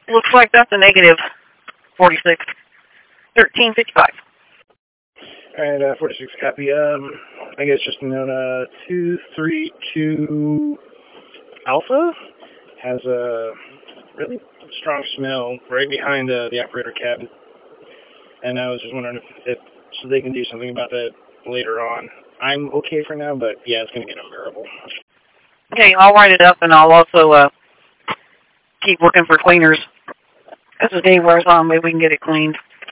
Looks like that's a negative 46. 1355. Alright, 46 copy. I guess just known 232 Alpha has a really strong smell right behind the operator cabin. And I was just wondering if so they can do something about that later on. I'm okay for now, but yeah, it's going to get unbearable. Okay, I'll write it up, and I'll also keep working for cleaners. As the day wears on, maybe we can get it cleaned.